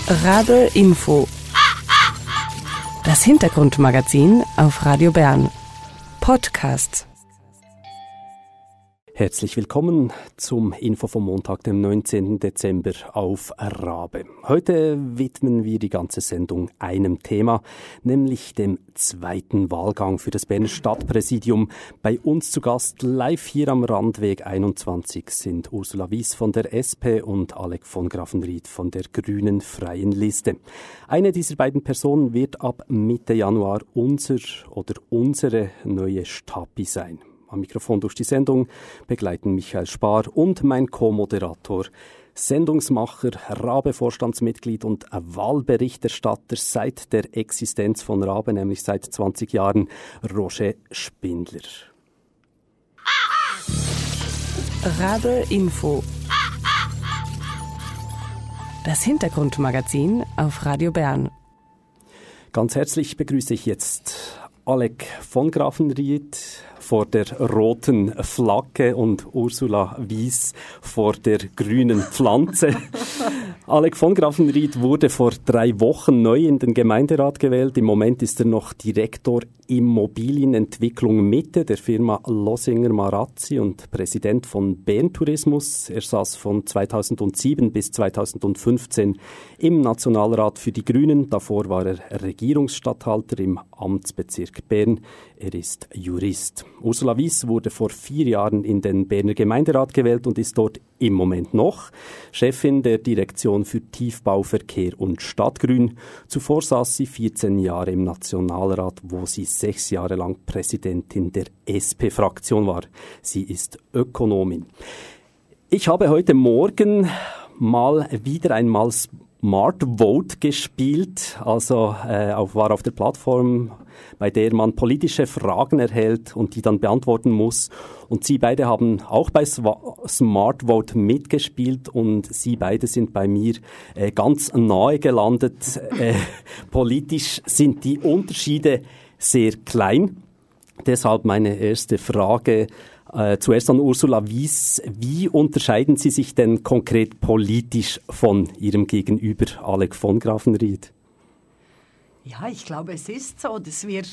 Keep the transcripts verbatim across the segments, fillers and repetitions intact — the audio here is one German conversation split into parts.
Rabe Info. Das Hintergrundmagazin auf Radio Bern. Podcast. Herzlich willkommen zum Info vom Montag, dem neunzehnten Dezember auf Rabe. Heute widmen wir die ganze Sendung einem Thema, nämlich dem zweiten Wahlgang für das Berner Stadtpräsidium. Bei uns zu Gast live hier am Randweg einundzwanzig sind Ursula Wies von der S P und Alec von Grafenried von der Grünen Freien Liste. Eine dieser beiden Personen wird ab Mitte Januar unser oder unsere neue Stapi sein. Am Mikrofon durch die Sendung begleiten Michael Spar und mein Co-Moderator, Sendungsmacher, Rabe-Vorstandsmitglied und Wahlberichterstatter seit der Existenz von Rabe, nämlich seit zwanzig Jahren, Roger Spindler. Rabe Info. Das Hintergrundmagazin auf Radio Bern. Ganz herzlich begrüße ich jetzt Alec von Grafenried vor der roten Flagge und Ursula Wies vor der grünen Pflanze. Alec von Grafenried wurde vor drei Wochen neu in den Gemeinderat gewählt. Im Moment ist er noch Direktor Immobilienentwicklung Mitte der Firma Losinger Marazzi und Präsident von Bern Tourismus. Er saß von zweitausendsieben bis zweitausendfünfzehn im Nationalrat für die Grünen. Davor war er Regierungsstatthalter im Amtsbezirk Bern. Er ist Jurist. Ursula Wies wurde vor vier Jahren in den Berner Gemeinderat gewählt und ist dort im Moment noch Chefin der Direktion für Tiefbau, Verkehr und Stadtgrün. Zuvor saß sie vierzehn Jahre im Nationalrat, wo sie sechs Jahre lang Präsidentin der S P-Fraktion war. Sie ist Ökonomin. Ich habe heute Morgen mal wieder einmal Smart Vote gespielt, also äh, auf, war auf der Plattform, bei der man politische Fragen erhält und die dann beantworten muss. Und Sie beide haben auch bei Smart Vote mitgespielt und Sie beide sind bei mir äh, ganz nahe gelandet. Äh, politisch sind die Unterschiede sehr klein. Deshalb meine erste Frage äh, zuerst an Ursula Wies. Wie unterscheiden Sie sich denn konkret politisch von Ihrem Gegenüber Alec von Grafenried? Ja, ich glaube, es ist so, dass wir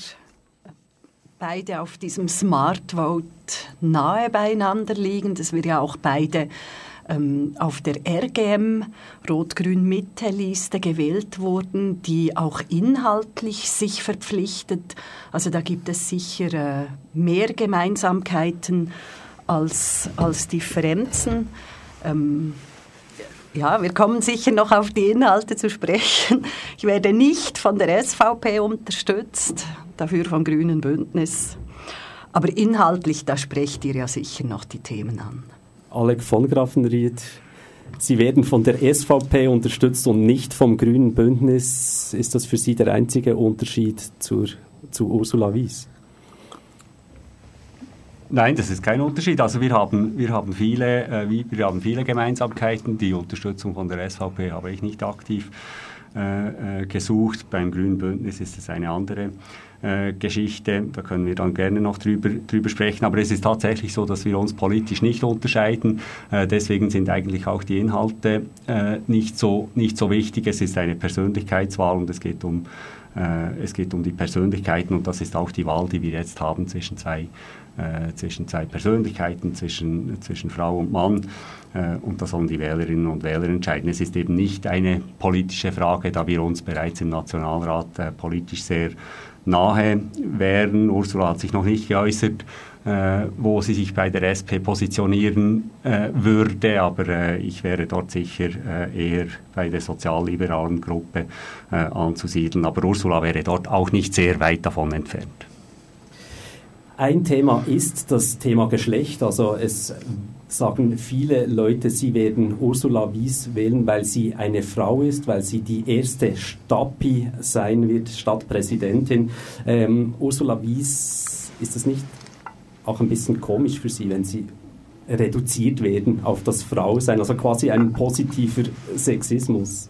beide auf diesem Smart Vote nahe beieinander liegen, dass wir ja auch beide ähm, auf der R G M Rot-Grün-Mitte-Liste gewählt wurden, die auch inhaltlich sich verpflichtet. Also da gibt es sicher äh, mehr Gemeinsamkeiten als, als Differenzen. Ähm, Ja, wir kommen sicher noch auf die Inhalte zu sprechen. Ich werde nicht von der S V P unterstützt, dafür vom Grünen Bündnis. Aber inhaltlich, da sprecht ihr ja sicher noch die Themen an. Alec von Grafenried, Sie werden von der S V P unterstützt und nicht vom Grünen Bündnis. Ist das für Sie der einzige Unterschied zur, zu Ursula Wies? Nein, das ist kein Unterschied. Also wir haben, wir haben viele, äh, wir haben viele Gemeinsamkeiten. Die Unterstützung von der S V P habe ich nicht aktiv äh, äh, gesucht. Beim Grünen Bündnis ist es eine andere äh, Geschichte. Da können wir dann gerne noch drüber, drüber sprechen. Aber es ist tatsächlich so, dass wir uns politisch nicht unterscheiden. Äh, deswegen sind eigentlich auch die Inhalte äh, nicht so, nicht so wichtig. Es ist eine Persönlichkeitswahl und es geht um, äh, es geht um die Persönlichkeiten. Und das ist auch die Wahl, die wir jetzt haben zwischen zwei Äh, zwischen zwei Persönlichkeiten, zwischen, zwischen Frau und Mann. Äh, und da sollen die Wählerinnen und Wähler entscheiden. Es ist eben nicht eine politische Frage, da wir uns bereits im Nationalrat äh, politisch sehr nahe wären. Ursula hat sich noch nicht geäußert, äh, wo sie sich bei der S P positionieren äh, würde, aber äh, ich wäre dort sicher äh, eher bei der sozialliberalen Gruppe äh, anzusiedeln. Aber Ursula wäre dort auch nicht sehr weit davon entfernt. Ein Thema ist das Thema Geschlecht. Also es sagen viele Leute, sie werden Ursula Wies wählen, weil sie eine Frau ist, weil sie die erste Stapi sein wird, Stadtpräsidentin. Ähm, Ursula Wies, ist das nicht auch ein bisschen komisch für Sie, wenn Sie reduziert werden auf das Frausein, also quasi ein positiver Sexismus?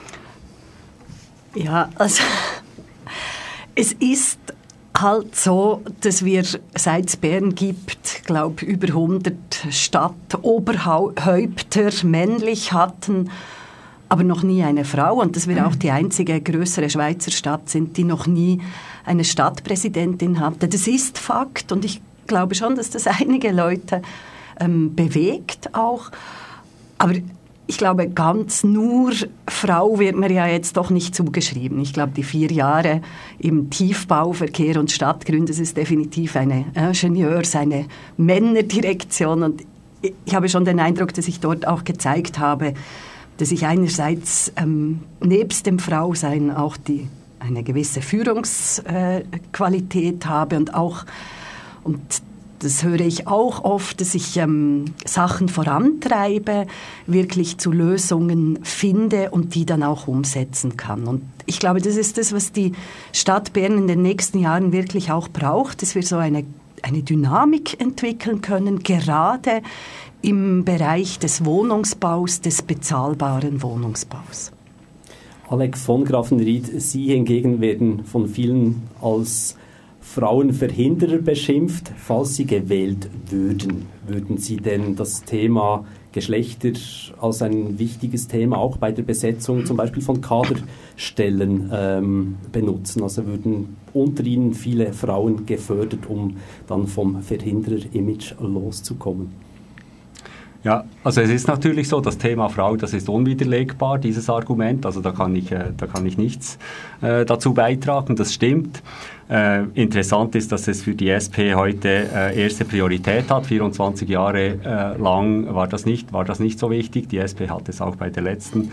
Ja, also es ist halt so, dass wir, seit es Bern gibt, glaube über hundert Stadtoberhäupter männlich hatten. aber noch nie eine Frau. Und dass wir auch die einzige größere Schweizer Stadt sind, die noch nie eine Stadtpräsidentin hatte. Das ist Fakt und ich glaube schon, dass das einige Leute ähm, bewegt auch. Aber ich glaube, ganz nur Frau wird mir ja jetzt doch nicht zugeschrieben. Ich glaube, die vier Jahre im Tiefbau, Verkehr und Stadtgrün, das ist definitiv eine Ingenieurs-, eine Männerdirektion. Und ich habe schon den Eindruck, dass ich dort auch gezeigt habe, dass ich einerseits ähm, nebst dem Frausein auch die, eine gewisse Führungsqualität äh, habe und auch, und das höre ich auch oft, dass ich ähm, Sachen vorantreibe, wirklich zu Lösungen finde und die dann auch umsetzen kann. Und ich glaube, das ist das, was die Stadt Bern in den nächsten Jahren wirklich auch braucht, dass wir so eine, eine Dynamik entwickeln können, gerade im Bereich des Wohnungsbaus, des bezahlbaren Wohnungsbaus. Alec von Grafenried, Sie hingegen werden von vielen als Frauenverhinderer beschimpft. Falls Sie gewählt würden, würden Sie denn das Thema Geschlechter als ein wichtiges Thema auch bei der Besetzung zum Beispiel von Kaderstellen ähm, benutzen? Also würden unter Ihnen viele Frauen gefördert, um dann vom Verhinderer-Image loszukommen? Ja, also es ist natürlich so, das Thema Frau, das ist unwiderlegbar, dieses Argument, also da kann ich, äh, da kann ich nichts äh, dazu beitragen, das stimmt. Äh, interessant ist, dass es für die S P heute äh, erste Priorität hat. vierundzwanzig Jahre äh, lang war das nicht, war das nicht so wichtig. Die S P hat es auch bei der letzten,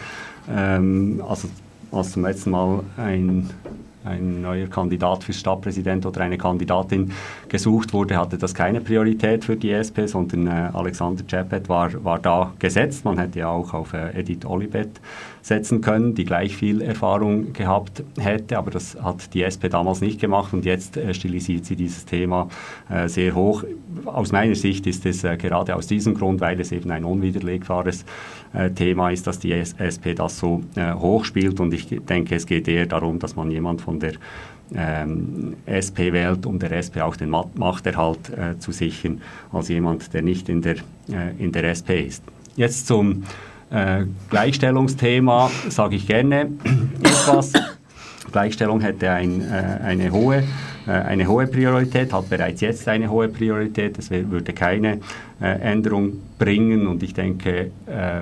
ähm, also als zum letzten Mal ein ein neuer Kandidat für Stadtpräsident oder eine Kandidatin gesucht wurde, hatte das keine Priorität für die S P, sondern äh, Alexander Czeppet war, war da gesetzt. Man hätte ja auch auf äh, Edith Olibet setzen können, die gleich viel Erfahrung gehabt hätte, aber das hat die S P damals nicht gemacht und jetzt äh, stilisiert sie dieses Thema äh, sehr hoch. Aus meiner Sicht ist es äh, gerade aus diesem Grund, weil es eben ein unwiderlegbares äh, Thema ist, dass die S P das so äh, hoch spielt und ich denke, es geht eher darum, dass man jemand von der ähm, S P wählt, um der S P auch den Machterhalt äh, zu sichern, als jemand, der nicht in der, äh, in der S P ist. Jetzt zum äh, Gleichstellungsthema sage ich gerne etwas. Gleichstellung hätte ein, äh, eine, hohe, äh, eine hohe Priorität, hat bereits jetzt eine hohe Priorität. Es würde keine äh, Änderung bringen und ich denke, äh,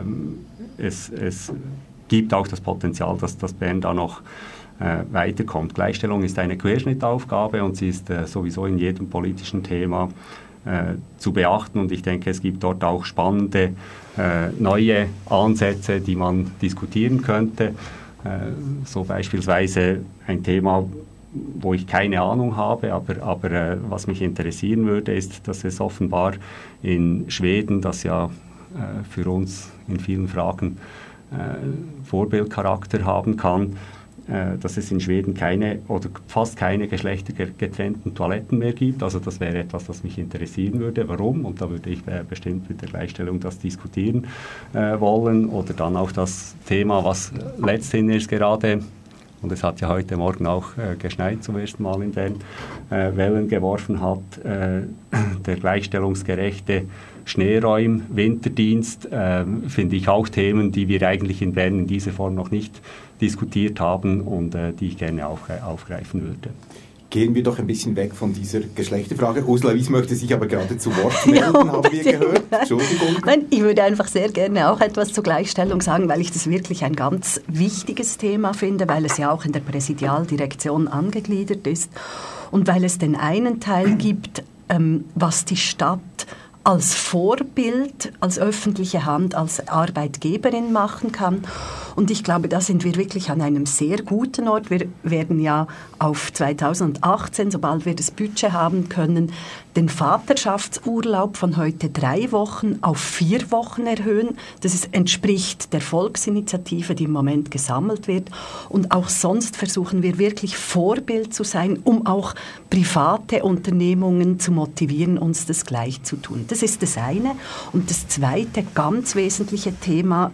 es, es gibt auch das Potenzial, dass, dass Bern da noch äh, weiterkommt. Gleichstellung ist eine Querschnittaufgabe und sie ist äh, sowieso in jedem politischen Thema äh, zu beachten und ich denke, es gibt dort auch spannende äh, neue Ansätze, die man diskutieren könnte. Äh, so beispielsweise ein Thema, wo ich keine Ahnung habe, aber, aber äh, was mich interessieren würde, ist, dass es offenbar in Schweden, das ja äh, für uns in vielen Fragen äh, Vorbildcharakter haben kann, dass es in Schweden keine oder fast keine geschlechtergetrennten Toiletten mehr gibt. Also das wäre etwas, das mich interessieren würde. Warum? Und da würde ich äh, bestimmt mit der Gleichstellung das diskutieren äh, wollen. Oder dann auch das Thema, was letztendlich gerade, und es hat ja heute Morgen auch äh, geschneit zum ersten Mal in Bern, äh, Wellen geworfen hat, äh, der gleichstellungsgerechte Schneeräum, Winterdienst, äh, finde ich auch Themen, die wir eigentlich in Bern in dieser Form noch nicht diskutiert haben und äh, die ich gerne auch äh, aufgreifen würde. Gehen wir doch ein bisschen weg von dieser Geschlechterfrage. Ursula Wies möchte sich aber gerade zu Wort melden, ja, haben wir gehört. Entschuldigung. Nein, ich würde einfach sehr gerne auch etwas zur Gleichstellung sagen, weil ich das wirklich ein ganz wichtiges Thema finde, weil es ja auch in der Präsidialdirektion angegliedert ist und weil es den einen Teil gibt, ähm, was die Stadt als Vorbild, als öffentliche Hand, als Arbeitgeberin machen kann. Und ich glaube, da sind wir wirklich an einem sehr guten Ort. Wir werden ja auf zweitausendachtzehn, sobald wir das Budget haben können, den Vaterschaftsurlaub von heute drei Wochen auf vier Wochen erhöhen. Das ist, entspricht der Volksinitiative, die im Moment gesammelt wird. Und auch sonst versuchen wir wirklich Vorbild zu sein, um auch private Unternehmungen zu motivieren, uns das gleich zu tun. Das ist das eine. Und das zweite ganz wesentliche Thema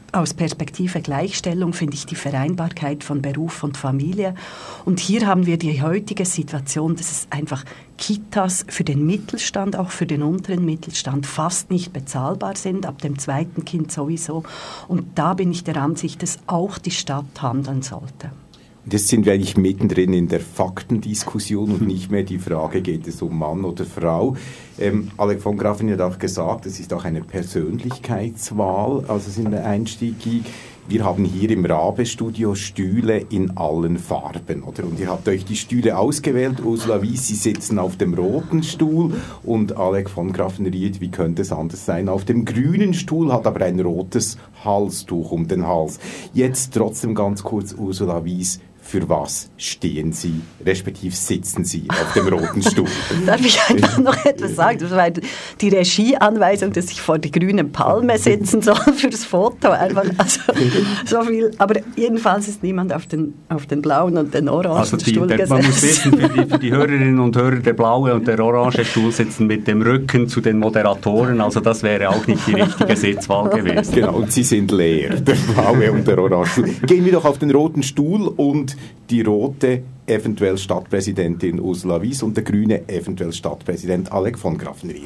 aus Perspektive Gleichstellung finde ich die Vereinbarkeit von Beruf und Familie. Und hier haben wir die heutige Situation, dass es einfach Kitas für den Mittelstand, auch für den unteren Mittelstand, fast nicht bezahlbar sind, ab dem zweiten Kind sowieso. Und da bin ich der Ansicht, dass auch die Stadt handeln sollte. Jetzt sind wir eigentlich mittendrin in der Faktendiskussion und nicht mehr die Frage, geht es um Mann oder Frau. Ähm, Alec von Graffenried hat auch gesagt, es ist auch eine Persönlichkeitswahl, als es in den Einstieg ging. Wir haben hier im Rabe-Studio Stühle in allen Farben, oder? Und ihr habt euch die Stühle ausgewählt. Ursula Wies, Sie sitzen auf dem roten Stuhl und Alec von Graffenried, wie könnte es anders sein, auf dem grünen Stuhl, hat aber ein rotes Halstuch um den Hals. Jetzt trotzdem ganz kurz, Ursula Wies, für was stehen Sie, respektive sitzen Sie auf dem roten Stuhl? Darf ich einfach noch etwas sagen? Das war die Regieanweisung, dass ich vor die grüne Palme sitzen soll fürs Foto. Einfach, also, so viel. Aber jedenfalls ist niemand auf den, auf den blauen und den orangen also die, Stuhl der, gesetzt. Man muss wissen, für die, für die Hörerinnen und Hörer, der blaue und der orange Stuhl sitzen mit dem Rücken zu den Moderatoren. Also das wäre auch nicht die richtige Sitzwahl gewesen. Genau, und sie sind leer, der blaue und der orange Stuhl. Gehen wir doch auf den roten Stuhl und die rote eventuell Stadtpräsidentin Ursula Wies und der grüne eventuell Stadtpräsident Alec von Graffenried.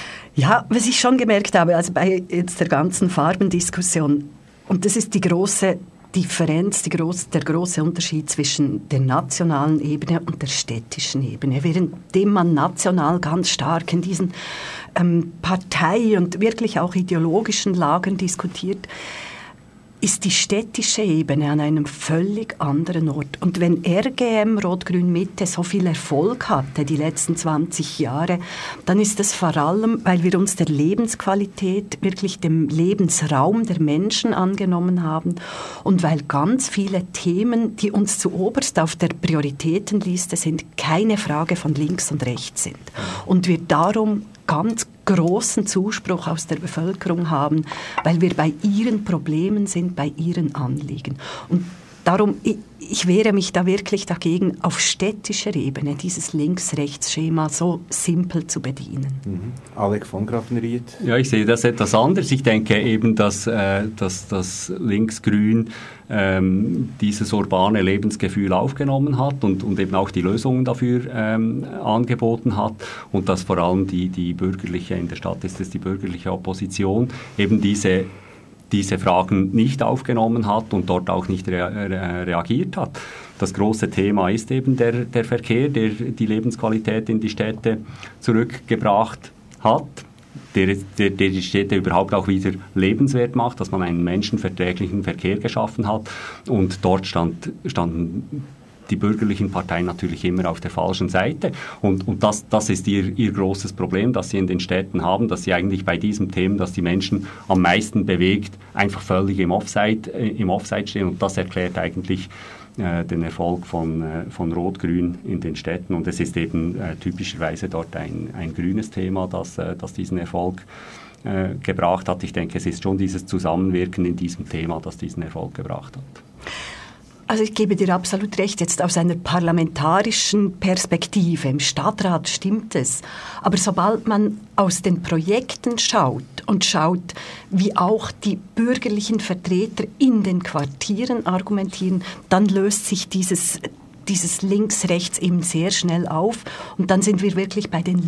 Ja, was ich schon gemerkt habe, also bei jetzt der ganzen Farbendiskussion, und das ist die große Differenz, die groß, der große Unterschied zwischen der nationalen Ebene und der städtischen Ebene. Währenddem man national ganz stark in diesen ähm, Partei- und wirklich auch ideologischen Lagern diskutiert, ist die städtische Ebene an einem völlig anderen Ort. Und wenn R G M Rot-Grün-Mitte so viel Erfolg hatte die letzten zwanzig Jahre, dann ist das vor allem, weil wir uns der Lebensqualität, wirklich dem Lebensraum der Menschen angenommen haben und weil ganz viele Themen, die uns zuoberst auf der Prioritätenliste sind, keine Frage von links und rechts sind. Und wir darum ganz großen Zuspruch aus der Bevölkerung haben, weil wir bei ihren Problemen sind, bei ihren Anliegen. Und darum, ich, ich wehre mich da wirklich dagegen, auf städtischer Ebene dieses Links-Rechts-Schema so simpel zu bedienen. Mhm. Alec von Graffenried? Ja, ich sehe das etwas anders. Ich denke eben, dass, äh, dass das Links-Grün ähm, dieses urbane Lebensgefühl aufgenommen hat und, und eben auch die Lösungen dafür ähm, angeboten hat und dass vor allem die, die bürgerliche, in der Stadt ist es die bürgerliche Opposition, eben diese diese Fragen nicht aufgenommen hat und dort auch nicht rea- re- reagiert hat. Das große Thema ist eben der, der Verkehr, der die Lebensqualität in die Städte zurückgebracht hat, der, der, der die Städte überhaupt auch wieder lebenswert macht, dass man einen menschenverträglichen Verkehr geschaffen hat. Und dort stand, standen die bürgerlichen Parteien natürlich immer auf der falschen Seite. Und, und das, das ist ihr, ihr großes Problem, das sie in den Städten haben, dass sie eigentlich bei diesem Thema, das die Menschen am meisten bewegt, einfach völlig im Offside, äh, im Offside stehen. Und das erklärt eigentlich äh, den Erfolg von, äh, von Rot-Grün in den Städten. Und es ist eben äh, typischerweise dort ein, ein grünes Thema, das, äh, das diesen Erfolg äh, gebracht hat. Ich denke, es ist schon dieses Zusammenwirken in diesem Thema, das diesen Erfolg gebracht hat. Also ich gebe dir absolut recht, jetzt aus einer parlamentarischen Perspektive, im Stadtrat stimmt es, aber sobald man aus den Projekten schaut und schaut, wie auch die bürgerlichen Vertreter in den Quartieren argumentieren, dann löst sich dieses dieses Links-Rechts eben sehr schnell auf und dann sind wir wirklich bei den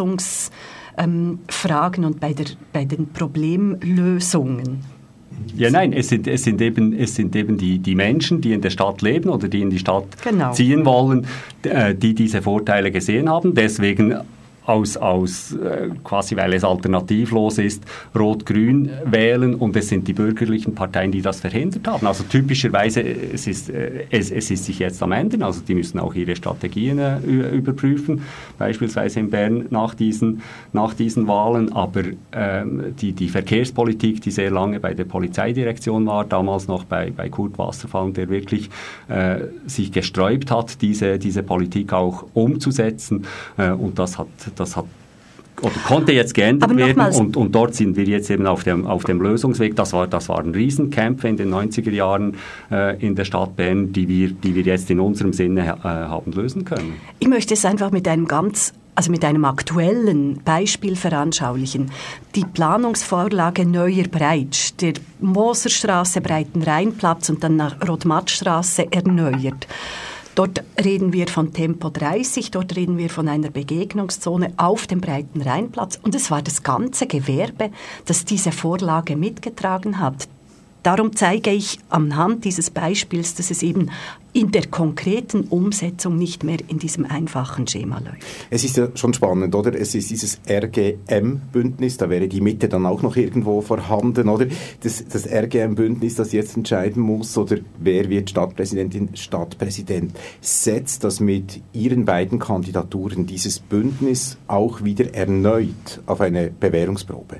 Lösungsfragen ähm, und bei, der, bei den Problemlösungen. Ja, nein, es sind, es sind eben, es sind eben die, die Menschen, die in der Stadt leben oder die in die Stadt genau. ziehen wollen, die diese Vorteile gesehen haben. Deswegen aus, aus äh, quasi, weil es alternativlos ist, Rot-Grün wählen und es sind die bürgerlichen Parteien, die das verhindert haben. Also typischerweise, es ist, äh, es, es ist sich jetzt am Ende, also die müssen auch ihre Strategien äh, überprüfen, beispielsweise in Bern nach diesen, nach diesen Wahlen, aber ähm, die, die Verkehrspolitik, die sehr lange bei der Polizeidirektion war, damals noch bei, bei Kurt Wasserfall, der wirklich äh, sich gesträubt hat, diese, diese Politik auch umzusetzen äh, und das hat Das hat oder konnte jetzt geändert werden und, und dort sind wir jetzt eben auf dem, auf dem Lösungsweg. Das, war, das waren Riesenkämpfe in den neunziger Jahren äh, in der Stadt Bern, die wir, die wir jetzt in unserem Sinne äh, haben lösen können. Ich möchte es einfach mit einem ganz also mit einem aktuellen Beispiel veranschaulichen. Die Planungsvorlage Neuer Breitsch, der Moserstraße, Breitenrheinplatz und dann nach Rodmattstraße erneuert. Dort reden wir von Tempo dreißig, dort reden wir von einer Begegnungszone auf dem Breitenrheinplatz. Und es war das ganze Gewerbe, das diese Vorlage mitgetragen hat. Darum zeige ich anhand dieses Beispiels, dass es eben in der konkreten Umsetzung nicht mehr in diesem einfachen Schema läuft. Es ist ja schon spannend, oder? Es ist dieses R G M-Bündnis, da wäre die Mitte dann auch noch irgendwo vorhanden, oder? Das, das R G M-Bündnis, das jetzt entscheiden muss, oder wer wird Stadtpräsidentin, Stadtpräsident, setzt das mit Ihren beiden Kandidaturen, dieses Bündnis, auch wieder erneut auf eine Bewährungsprobe?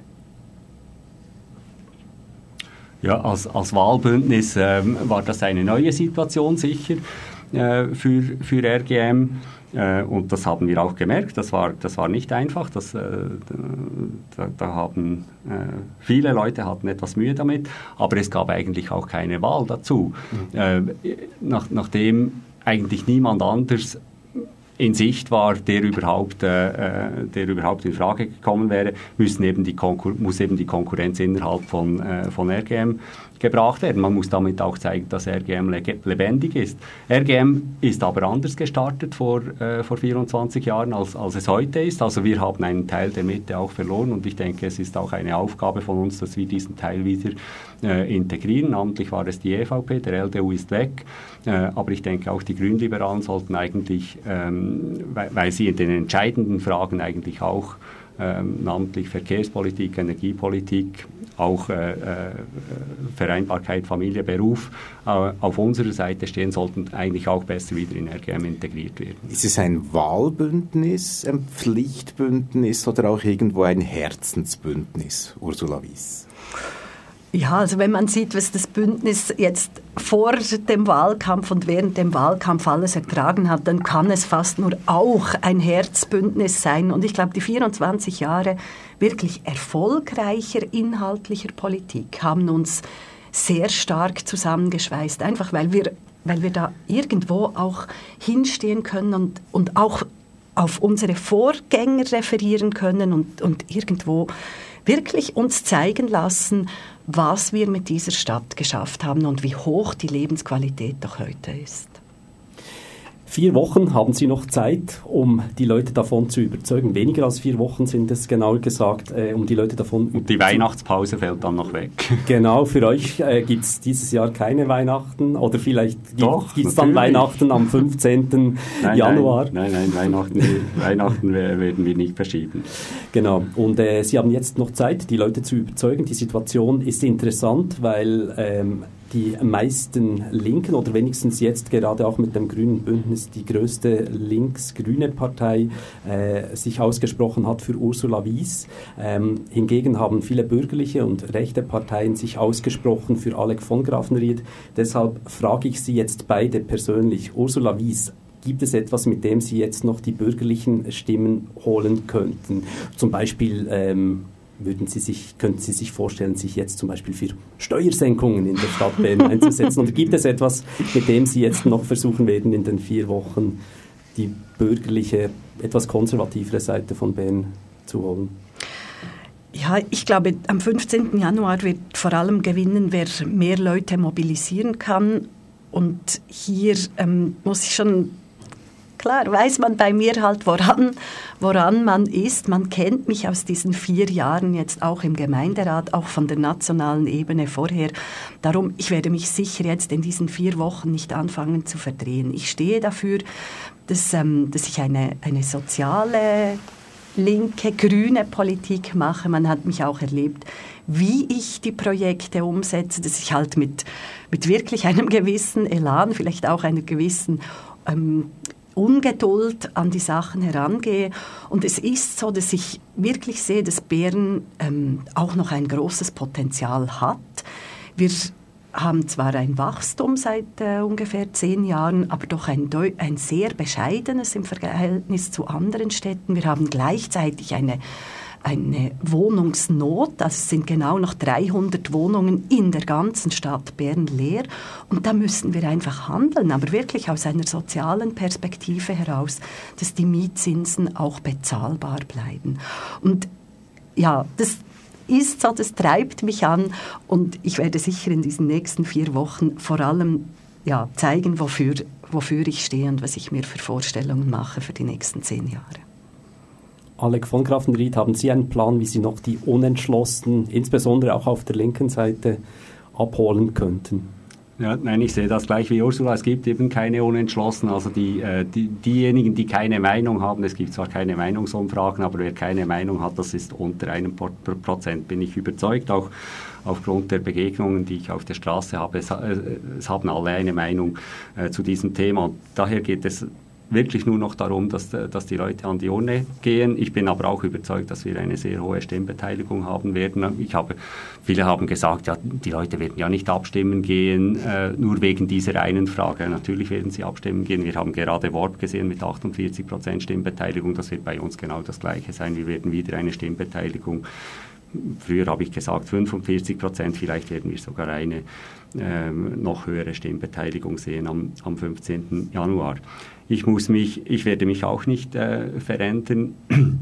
Ja, als, als Wahlbündnis ähm, war das eine neue Situation sicher äh, für, für R G M äh, und das haben wir auch gemerkt, das war, das war nicht einfach, das, äh, da, da haben äh, viele Leute hatten etwas Mühe damit, aber es gab eigentlich auch keine Wahl dazu. Mhm. Äh, nach, nachdem eigentlich niemand anders in Sicht war, der überhaupt, äh, der überhaupt in Frage gekommen wäre, müssen eben die Konkur- muss eben die Konkurrenz innerhalb von, äh, von R G M gebracht werden. Man muss damit auch zeigen, dass R G M le- lebendig ist. R G M ist aber anders gestartet vor, äh, vor vierundzwanzig Jahren, als, als es heute ist. Also wir haben einen Teil der Mitte auch verloren und ich denke, es ist auch eine Aufgabe von uns, dass wir diesen Teil wieder äh, integrieren. Namentlich war es die E V P, der L D U ist weg. Äh, aber ich denke, auch die Grünliberalen sollten eigentlich, ähm, weil, weil sie in den entscheidenden Fragen eigentlich auch Ähm, namentlich Verkehrspolitik, Energiepolitik, auch äh, äh, Vereinbarkeit, Familie, Beruf, äh, auf unserer Seite stehen, sollten eigentlich auch besser wieder in R G M integriert werden. Ist es ein Wahlbündnis, ein Pflichtbündnis oder auch irgendwo ein Herzensbündnis, Ursula Wies? Ja, also wenn man sieht, was das Bündnis jetzt vor dem Wahlkampf und während dem Wahlkampf alles ertragen hat, dann kann es fast nur auch ein Herzbündnis sein. Und ich glaube, die vierundzwanzig Jahre wirklich erfolgreicher inhaltlicher Politik haben uns sehr stark zusammengeschweißt, einfach weil wir, weil wir da irgendwo auch hinstehen können und, und auch auf unsere Vorgänger referieren können und, und irgendwo wirklich uns zeigen lassen, was wir mit dieser Stadt geschafft haben und wie hoch die Lebensqualität doch heute ist. Vier Wochen haben Sie noch Zeit, um die Leute davon zu überzeugen. Weniger als vier Wochen sind es, genauer gesagt, äh, um die Leute davon... Und die Weihnachtspause fällt dann noch weg. Genau, für euch äh, gibt es dieses Jahr keine Weihnachten oder vielleicht gibt es dann Weihnachten am fünfzehnten Nein, Januar. Nein, nein, nein Weihnachten, Weihnachten werden wir nicht verschieben. Genau, und äh, Sie haben jetzt noch Zeit, die Leute zu überzeugen. Die Situation ist interessant, weil... Ähm, die meisten Linken oder wenigstens jetzt gerade auch mit dem Grünen Bündnis die größte links-grüne Partei äh, sich ausgesprochen hat für Ursula Wies. Ähm, hingegen haben viele bürgerliche und rechte Parteien sich ausgesprochen für Alec von Grafenried. Deshalb frage ich Sie jetzt beide persönlich. Ursula Wies, gibt es etwas, mit dem Sie jetzt noch die bürgerlichen Stimmen holen könnten? Zum Beispiel... Ähm, Würden Sie sich, könnten Sie sich vorstellen, sich jetzt zum Beispiel für Steuersenkungen in der Stadt Bern einzusetzen? Oder gibt es etwas, mit dem Sie jetzt noch versuchen werden, in den vier Wochen die bürgerliche, etwas konservativere Seite von Bern zu holen? Ja, ich glaube, am fünfzehnten Januar wird vor allem gewinnen, wer mehr Leute mobilisieren kann. Und hier ähm, muss ich schon... Klar, weiß man bei mir halt, woran, woran man ist. Man kennt mich aus diesen vier Jahren jetzt auch im Gemeinderat, auch von der nationalen Ebene vorher. Darum, ich werde mich sicher jetzt in diesen vier Wochen nicht anfangen zu verdrehen. Ich stehe dafür, dass, ähm, dass ich eine, eine soziale, linke, grüne Politik mache. Man hat mich auch erlebt, wie ich die Projekte umsetze, dass ich halt mit, mit wirklich einem gewissen Elan, vielleicht auch einer gewissen ähm, Ungeduld an die Sachen herangehe. Und es ist so, dass ich wirklich sehe, dass Bern ähm, auch noch ein großes Potenzial hat. Wir haben zwar ein Wachstum seit äh, ungefähr zehn Jahren, aber doch ein, Deu- ein sehr bescheidenes im Verhältnis zu anderen Städten. Wir haben gleichzeitig eine eine Wohnungsnot. Also es sind genau noch dreihundert Wohnungen in der ganzen Stadt Bern leer. Und da müssen wir einfach handeln, aber wirklich aus einer sozialen Perspektive heraus, dass die Mietzinsen auch bezahlbar bleiben. Und ja, das ist so, das treibt mich an und ich werde sicher in diesen nächsten vier Wochen vor allem ja, zeigen, wofür, wofür ich stehe und was ich mir für Vorstellungen mache für die nächsten zehn Jahre. Alec von Grafenried, haben Sie einen Plan, wie Sie noch die Unentschlossenen, insbesondere auch auf der linken Seite, abholen könnten? Ja, nein, ich sehe das gleich wie Ursula. Es gibt eben keine Unentschlossenen. Also die, äh, die, diejenigen, die keine Meinung haben, es gibt zwar keine Meinungsumfragen, aber wer keine Meinung hat, das ist unter einem Prozent, bin ich überzeugt. Auch aufgrund der Begegnungen, die ich auf der Straße habe, es, äh, es haben alle eine Meinung äh, zu diesem Thema. Und daher geht es wirklich nur noch darum, dass, dass die Leute an die Urne gehen. Ich bin aber auch überzeugt, dass wir eine sehr hohe Stimmbeteiligung haben werden. Ich habe, viele haben gesagt, ja, die Leute werden ja nicht abstimmen gehen, äh, nur wegen dieser einen Frage. Natürlich werden sie abstimmen gehen. Wir haben gerade Worb gesehen mit achtundvierzig Prozent Stimmbeteiligung. Das wird bei uns genau das Gleiche sein. Wir werden wieder eine Stimmbeteiligung. Früher habe ich gesagt fünfundvierzig Prozent, vielleicht werden wir sogar eine ähm, noch höhere Stimmbeteiligung sehen am, am fünfzehnten Januar. Ich muss mich, ich werde mich auch nicht äh, verändern.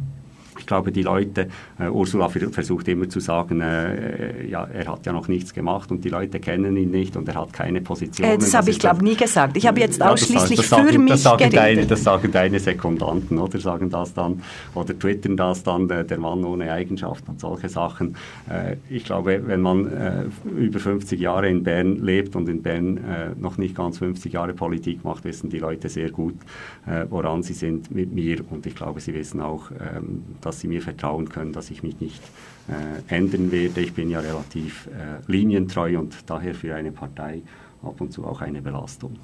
Ich glaube, die Leute, äh, Ursula versucht immer zu sagen, äh, ja, er hat ja noch nichts gemacht und die Leute kennen ihn nicht und er hat keine Position. Äh, das, das habe ich, glaube ich, nie gesagt. Ich habe jetzt ja, ausschließlich das sagen, für mich das sagen geredet. Deine, das sagen deine Sekundanten, oder sagen das dann, oder twittern das dann, äh, der Mann ohne Eigenschaften und solche Sachen. Äh, ich glaube, wenn man äh, über fünfzig Jahre in Bern lebt und in Bern äh, noch nicht ganz fünfzig Jahre Politik macht, wissen die Leute sehr gut, äh, woran sie sind mit mir und ich glaube, sie wissen auch, ähm, dass sie mir vertrauen können, dass ich mich nicht äh, ändern werde. Ich bin ja relativ äh, linientreu und daher für eine Partei ab und zu auch eine Belastung.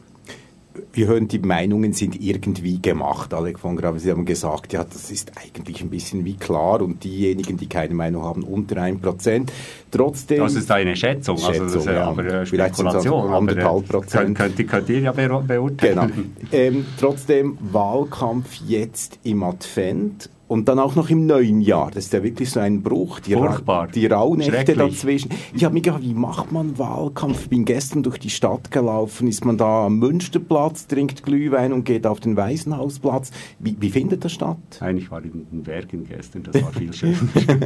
Wir hören, die Meinungen sind irgendwie gemacht. Alec von Grafen, Sie haben gesagt, ja, das ist eigentlich ein bisschen wie klar und diejenigen, die keine Meinung haben, unter ein Prozent. Trotzdem... Das ist eine Schätzung, Schätzung also das ist ja, aber äh, vielleicht Spekulation. anderthalb Prozent. Könnt, könnt, könnt ihr ja be- beurteilen. Genau. Ähm, trotzdem Wahlkampf jetzt im Advent. Und dann auch noch im neuen Jahr. Das ist ja wirklich so ein Bruch. Die, Ra- die Rauhnächte dazwischen. Ich habe mich gedacht, wie macht man Wahlkampf? Ich bin gestern durch die Stadt gelaufen. Ist man da am Münsterplatz, trinkt Glühwein und geht auf den Waisenhausplatz? Wie, wie findet das statt? Eigentlich war ich in den Bergen gestern. Das war viel schöner.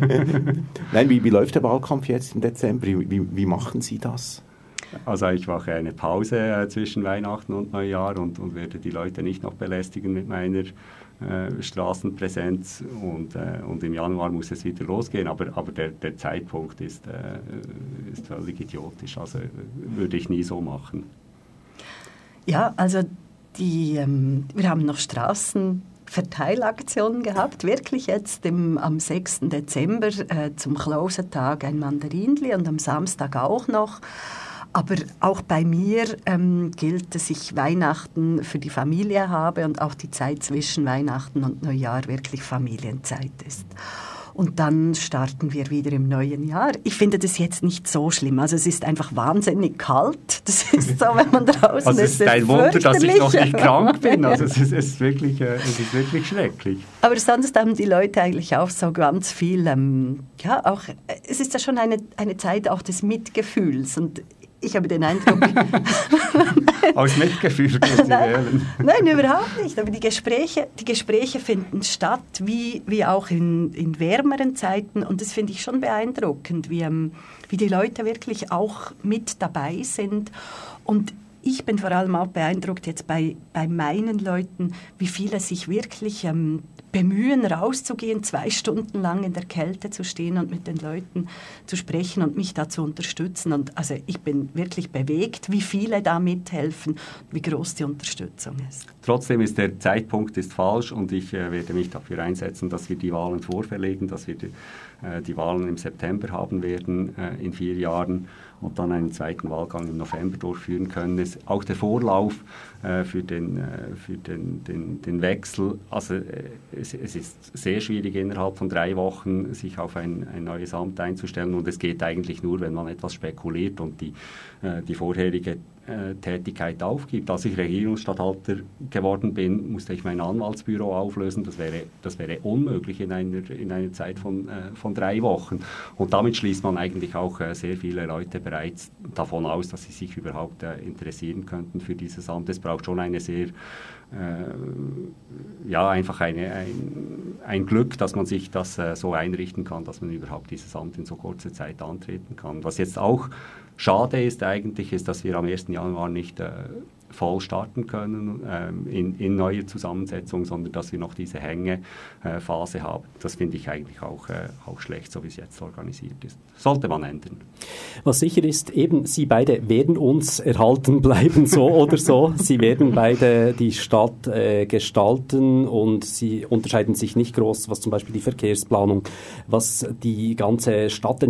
Nein, wie, wie läuft der Wahlkampf jetzt im Dezember? Wie, wie, wie machen Sie das? Also ich mache eine Pause äh, zwischen Weihnachten und Neujahr und, und werde die Leute nicht noch belästigen mit meiner äh, Straßenpräsenz und, äh, und im Januar muss es wieder losgehen, aber, aber der, der Zeitpunkt ist, äh, ist völlig idiotisch, also würde ich nie so machen. Ja, also die, ähm, wir haben noch Straßenverteilaktionen gehabt, wirklich jetzt im, am sechsten Dezember äh, zum Klausetag ein Mandarinli und am Samstag auch noch. Aber auch bei mir ähm, gilt, dass ich Weihnachten für die Familie habe und auch die Zeit zwischen Weihnachten und Neujahr wirklich Familienzeit ist. Und dann starten wir wieder im neuen Jahr. Ich finde das jetzt nicht so schlimm. Also es ist einfach wahnsinnig kalt. Das ist so, wenn man draußen also ist. Es ist ein Wunder, dass ich noch nicht krank bin. Also es ist, es ist, wirklich, äh, es ist wirklich schrecklich. Aber sonst haben die Leute eigentlich auch so ganz viel, ähm, ja, auch, es ist ja schon eine, eine Zeit auch des Mitgefühls. Und ich habe den Eindruck... Aus Mitgefühl können Sie wählen. Nein, überhaupt nicht. Aber die Gespräche, die Gespräche finden statt, wie, wie auch in, in wärmeren Zeiten. Und das finde ich schon beeindruckend, wie, ähm, wie die Leute wirklich auch mit dabei sind. Und ich bin vor allem auch beeindruckt jetzt bei, bei meinen Leuten, wie viele sich wirklich ähm, bemühen, rauszugehen, zwei Stunden lang in der Kälte zu stehen und mit den Leuten zu sprechen und mich da zu unterstützen. Und also ich bin wirklich bewegt, wie viele da mithelfen, wie groß die Unterstützung ist. Trotzdem ist der Zeitpunkt ist falsch und ich äh, werde mich dafür einsetzen, dass wir die Wahlen vorverlegen, dass wir die, äh, die Wahlen im September haben werden, äh, in vier Jahren, und dann einen zweiten Wahlgang im November durchführen können. Es, auch der Vorlauf äh, für, den, äh, für den, den, den Wechsel, also äh, es, es ist sehr schwierig, innerhalb von drei Wochen sich auf ein, ein neues Amt einzustellen, und es geht eigentlich nur, wenn man etwas spekuliert und die, äh, die vorherige äh, Tätigkeit aufgibt. Als ich Regierungsstatthalter geworden bin, musste ich mein Anwaltsbüro auflösen. Das wäre, das wäre unmöglich in einer, in einer Zeit von, äh, von drei Wochen. Und damit schließt man eigentlich auch äh, sehr viele Leute bereits davon aus, dass sie sich überhaupt äh, interessieren könnten für dieses Amt. Es braucht schon eine sehr, äh, ja, einfach eine, ein, ein Glück, dass man sich das äh, so einrichten kann, dass man überhaupt dieses Amt in so kurzer Zeit antreten kann. Was jetzt auch schade ist eigentlich, ist, dass wir am ersten Januar nicht äh, voll starten können ähm, in, in neuer Zusammensetzung, sondern dass wir noch diese Hängephase äh, haben. Das finde ich eigentlich auch, äh, auch schlecht, so wie es jetzt organisiert ist. Sollte man ändern. Was sicher ist, eben Sie beide werden uns erhalten bleiben, so oder so. Sie werden beide die Stadt äh, gestalten, und Sie unterscheiden sich nicht groß, was zum Beispiel die Verkehrsplanung, was die ganze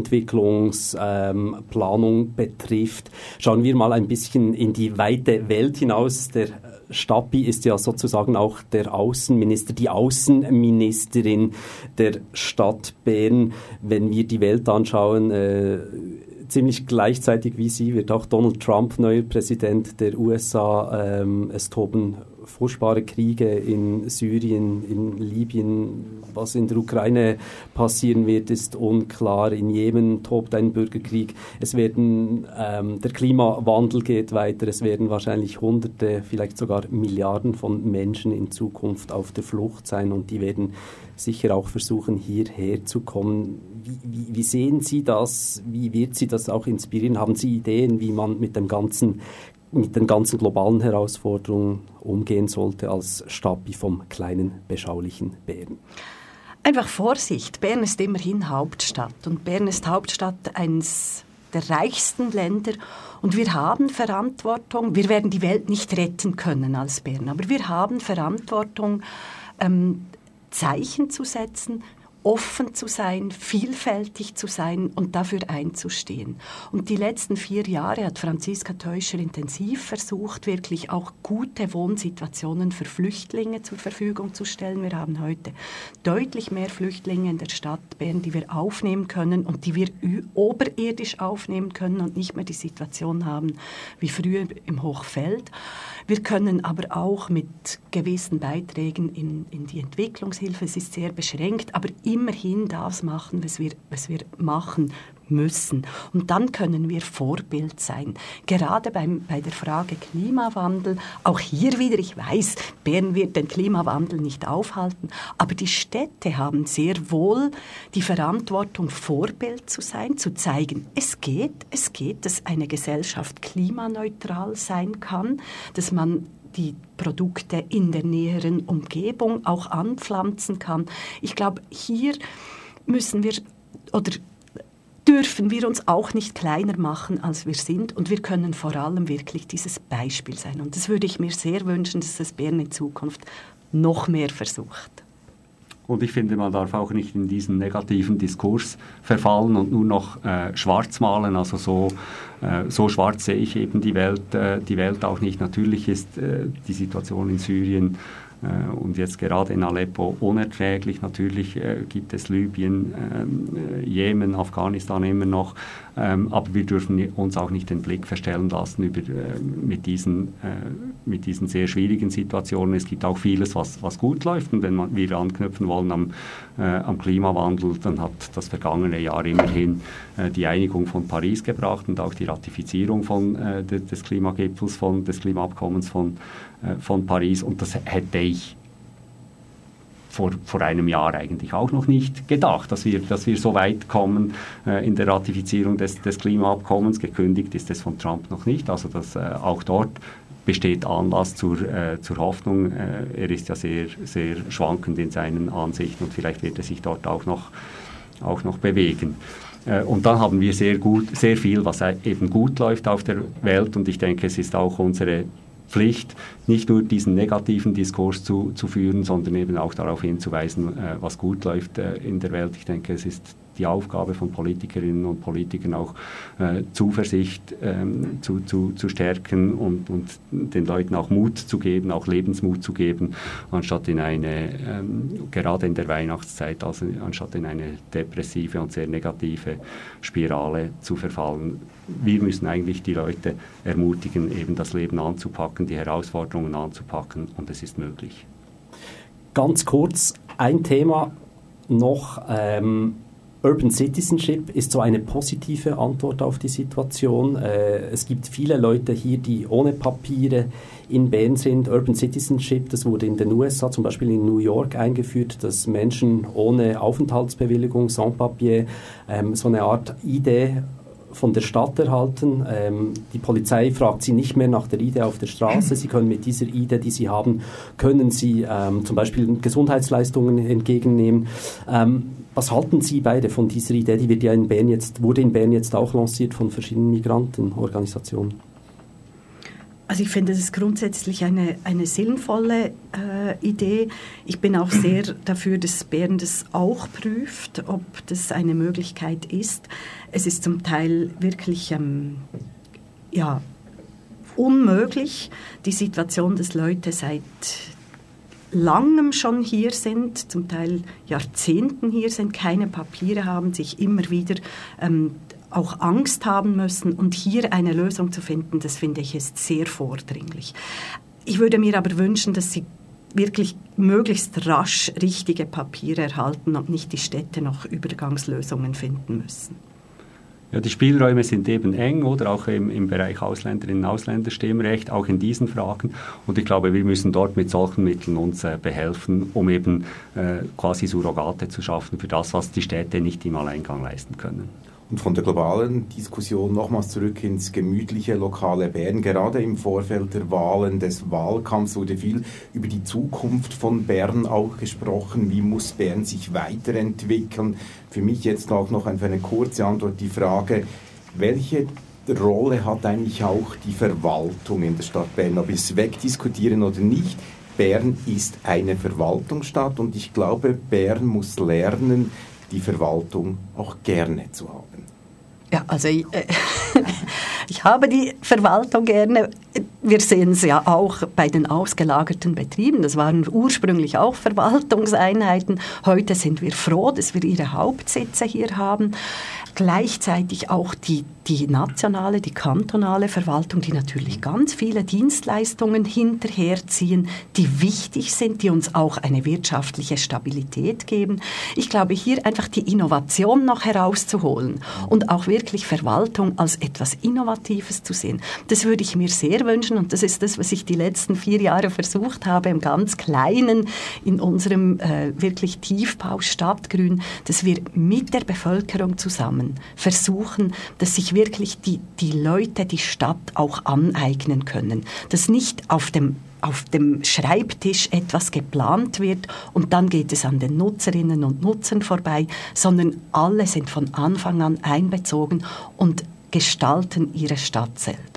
Stadtentwicklungsplanung ähm, betrifft. Schauen wir mal ein bisschen in die weite Welt hinaus. Der Stappi ist ja sozusagen auch der Außenminister, die Außenministerin der Stadt Bern. Wenn wir die Welt anschauen, äh, ziemlich gleichzeitig wie sie wird auch Donald Trump neuer Präsident der U S A. Ähm, es toben furchtbare Kriege in Syrien, in Libyen. Was in der Ukraine passieren wird, ist unklar. In Jemen tobt ein Bürgerkrieg. Es werden, ähm, der Klimawandel geht weiter. Es werden wahrscheinlich Hunderte, vielleicht sogar Milliarden von Menschen in Zukunft auf der Flucht sein, und die werden sicher auch versuchen, hierher zu kommen. Wie, wie, wie sehen Sie das? Wie wird Sie das auch inspirieren? Haben Sie Ideen, wie man mit dem ganzen mit den ganzen globalen Herausforderungen umgehen sollte als Stappi vom kleinen, beschaulichen Bern? Einfach Vorsicht. Bern ist immerhin Hauptstadt, und Bern ist Hauptstadt eines der reichsten Länder, und wir haben Verantwortung. Wir werden die Welt nicht retten können als Bern, aber wir haben Verantwortung, ähm, Zeichen zu setzen, offen zu sein, vielfältig zu sein und dafür einzustehen. Und die letzten vier Jahre hat Franziska Teuscher intensiv versucht, wirklich auch gute Wohnsituationen für Flüchtlinge zur Verfügung zu stellen. Wir haben heute deutlich mehr Flüchtlinge in der Stadt Bern, die wir aufnehmen können und die wir oberirdisch aufnehmen können und nicht mehr die Situation haben wie früher im Hochfeld. Wir können aber auch mit gewissen Beiträgen in, in die Entwicklungshilfe, es ist sehr beschränkt, aber immerhin das machen, was wir, was wir machen müssen. Und dann können wir Vorbild sein. Gerade beim, bei der Frage Klimawandel, auch hier wieder, ich weiß, Bern wird den Klimawandel nicht aufhalten, aber die Städte haben sehr wohl die Verantwortung, Vorbild zu sein, zu zeigen, es geht, es geht, dass eine Gesellschaft klimaneutral sein kann, dass man die Produkte in der näheren Umgebung auch anpflanzen kann. Ich glaube, hier müssen wir oder dürfen wir uns auch nicht kleiner machen, als wir sind. Und wir können vor allem wirklich dieses Beispiel sein. Und das würde ich mir sehr wünschen, dass das Bern in Zukunft noch mehr versucht. Und ich finde, man darf auch nicht in diesen negativen Diskurs verfallen und nur noch äh, schwarz malen. Also so, äh, so schwarz sehe ich eben die Welt, äh, die Welt auch nicht. Natürlich ist äh, die Situation in Syrien äh, und jetzt gerade in Aleppo unerträglich. Natürlich äh, gibt es Libyen, äh, Jemen, Afghanistan immer noch. Ähm, aber wir dürfen uns auch nicht den Blick verstellen lassen über, äh, mit, diesen, äh, mit diesen sehr schwierigen Situationen. Es gibt auch vieles, was, was gut läuft. Und wenn man, wir anknüpfen wollen am, äh, am Klimawandel, dann hat das vergangene Jahr immerhin äh, die Einigung von Paris gebracht und auch die Ratifizierung von, äh, des, des Klimagipfels, von, des Klimaabkommens von, äh, von Paris. Und das hätte ich Vor, vor einem Jahr eigentlich auch noch nicht gedacht, dass wir, dass wir so weit kommen äh, in der Ratifizierung des, des Klimaabkommens. Gekündigt ist es von Trump noch nicht, also dass, äh, auch dort besteht Anlass zur, äh, zur Hoffnung. Äh, er ist ja sehr, sehr schwankend in seinen Ansichten und vielleicht wird er sich dort auch noch, auch noch bewegen. Äh, und dann haben wir sehr, gut, sehr viel, was eben gut läuft auf der Welt, und ich denke, es ist auch unsere Pflicht, nicht nur diesen negativen Diskurs zu, zu führen, sondern eben auch darauf hinzuweisen, äh, was gut läuft äh, in der Welt. Ich denke, es ist die Aufgabe von Politikerinnen und Politikern auch äh, Zuversicht ähm, zu, zu, zu stärken und, und den Leuten auch Mut zu geben, auch Lebensmut zu geben, anstatt in eine, ähm, gerade in der Weihnachtszeit, also anstatt in eine depressive und sehr negative Spirale zu verfallen. Wir müssen eigentlich die Leute ermutigen, eben das Leben anzupacken, die Herausforderungen anzupacken, und es ist möglich. Ganz kurz, ein Thema noch, ähm, Urban Citizenship ist so eine positive Antwort auf die Situation. Äh, es gibt viele Leute hier, die ohne Papiere in Bern sind. Urban Citizenship, das wurde in den U S A, zum Beispiel in New York, eingeführt, dass Menschen ohne Aufenthaltsbewilligung, Sans Papier, ähm, so eine Art I D von der Stadt erhalten. Ähm, die Polizei fragt sie nicht mehr nach der I D auf der Straße. Sie können mit dieser I D, die sie haben, können sie ähm, zum Beispiel Gesundheitsleistungen entgegennehmen. Ähm, was halten Sie beide von dieser Idee? Die wird ja in Bern jetzt, wurde in Bern jetzt auch lanciert von verschiedenen Migrantenorganisationen. Also ich finde, das ist grundsätzlich eine, eine sinnvolle äh, Idee. Ich bin auch sehr dafür, dass Bern das auch prüft, ob das eine Möglichkeit ist. Es ist zum Teil wirklich ähm, ja, unmöglich, die Situation, dass Leute seit langem schon hier sind, zum Teil Jahrzehnten hier sind, keine Papiere haben, sich immer wieder ähm, auch Angst haben müssen, und hier eine Lösung zu finden, das finde ich ist sehr vordringlich. Ich würde mir aber wünschen, dass sie wirklich möglichst rasch richtige Papiere erhalten und nicht die Städte noch Übergangslösungen finden müssen. Ja, die Spielräume sind eben eng, oder auch im, im Bereich Ausländerinnen und Ausländerstimmrecht, auch in diesen Fragen. Und ich glaube, wir müssen dort mit solchen Mitteln uns äh, behelfen, um eben äh, quasi Surrogate zu schaffen für das, was die Städte nicht im Alleingang leisten können. Und von der globalen Diskussion nochmals zurück ins gemütliche lokale Bern. Gerade im Vorfeld der Wahlen, des Wahlkampfs wurde viel über die Zukunft von Bern auch gesprochen. Wie muss Bern sich weiterentwickeln? Für mich jetzt auch noch für eine kurze Antwort die Frage, welche Rolle hat eigentlich auch die Verwaltung in der Stadt Bern? Ob wir es wegdiskutieren oder nicht, Bern ist eine Verwaltungsstadt, und ich glaube, Bern muss lernen, die Verwaltung auch gerne zu haben. Ja, also ich, äh, ich habe die Verwaltung gerne. Wir sehen es ja auch bei den ausgelagerten Betrieben. Das waren ursprünglich auch Verwaltungseinheiten. Heute sind wir froh, dass wir ihre Hauptsitze hier haben. Gleichzeitig auch die, die nationale, die kantonale Verwaltung, die natürlich ganz viele Dienstleistungen hinterherziehen, die wichtig sind, die uns auch eine wirtschaftliche Stabilität geben. Ich glaube, hier einfach die Innovation noch herauszuholen und auch wirklich Verwaltung als etwas Innovatives zu sehen. Das würde ich mir sehr wünschen, und das ist das, was ich die letzten vier Jahre versucht habe, im ganz Kleinen, in unserem äh, wirklich Tiefbau Stadtgrün, dass wir mit der Bevölkerung zusammen versuchen, dass sich wirklich die, die Leute die Stadt auch aneignen können. Dass nicht auf dem auf dem Schreibtisch etwas geplant wird und dann geht es an den Nutzerinnen und Nutzern vorbei, sondern alle sind von Anfang an einbezogen und gestalten ihre Stadt selber.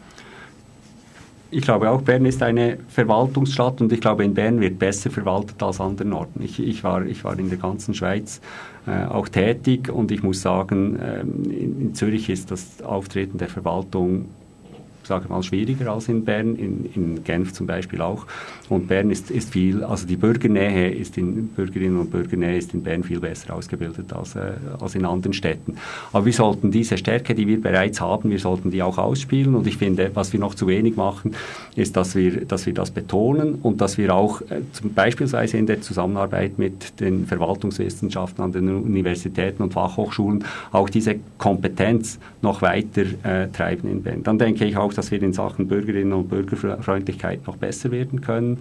Ich glaube auch, Bern ist eine Verwaltungsstadt, und ich glaube, in Bern wird besser verwaltet als an anderen Orten. Ich, ich, war, ich war in der ganzen Schweiz äh, auch tätig, und ich muss sagen, ähm, in, in Zürich ist das Auftreten der Verwaltung, sage mal, schwieriger als in Bern, in, in Genf zum Beispiel auch. Und Bern ist, ist viel, also die Bürgernähe ist in, Bürgerinnen und Bürgernähe ist in Bern viel besser ausgebildet als, äh, als in anderen Städten. Aber wir sollten diese Stärke, die wir bereits haben, wir sollten die auch ausspielen. Und ich finde, was wir noch zu wenig machen, ist, dass wir, dass wir das betonen und dass wir auch äh, zum beispielsweise in der Zusammenarbeit mit den Verwaltungswissenschaften an den Universitäten und Fachhochschulen auch diese Kompetenz noch weiter äh, treiben in Bern. Dann denke ich auch, dass wir in Sachen Bürgerinnen und Bürgerfreundlichkeit noch besser werden können.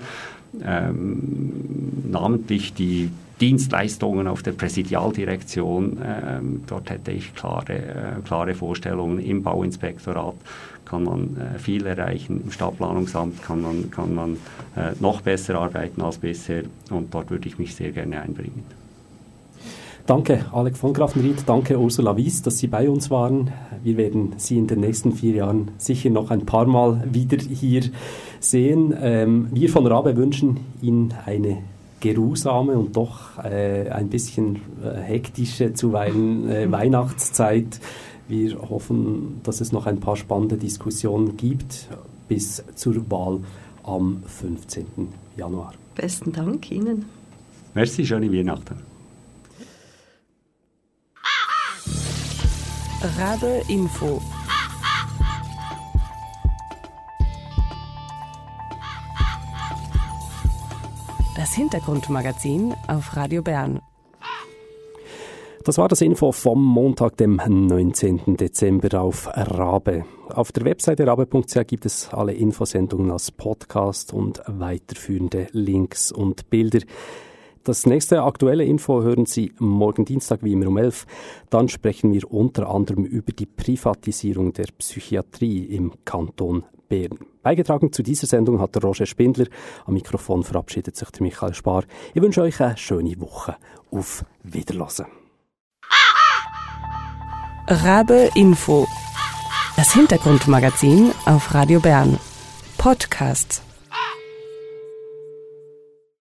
Ähm, namentlich die Dienstleistungen auf der Präsidialdirektion, ähm, dort hätte ich klare, äh, klare Vorstellungen. Im Bauinspektorat kann man äh, viel erreichen, im Stadtplanungsamt kann man, kann man äh, noch besser arbeiten als bisher, und dort würde ich mich sehr gerne einbringen. Danke, Alec von Grafenried. Danke, Ursula Wies, dass Sie bei uns waren. Wir werden Sie in den nächsten vier Jahren sicher noch ein paar Mal wieder hier sehen. Ähm, wir von RABE wünschen Ihnen eine geruhsame und doch äh, ein bisschen äh, hektische zuweilen äh, Weihnachtszeit. Wir hoffen, dass es noch ein paar spannende Diskussionen gibt bis zur Wahl am fünfzehnten Januar. Besten Dank Ihnen. Merci, schöne Weihnachten. Rabe Info. Das Hintergrundmagazin auf Radio Bern. Das war das Info vom Montag, dem neunzehnten Dezember auf Rabe. Auf der Webseite rabe punkt c h gibt es alle Infosendungen als Podcast und weiterführende Links und Bilder. Das nächste aktuelle Info hören Sie morgen Dienstag wie immer um elf. Dann sprechen wir unter anderem über die Privatisierung der Psychiatrie im Kanton Bern. Beigetragen zu dieser Sendung hat der Roger Spindler. Am Mikrofon verabschiedet sich der Michael Spar. Ich wünsche euch eine schöne Woche. Auf Wiederhören. Rabe Info. Das Hintergrundmagazin auf Radio Bern. Podcast.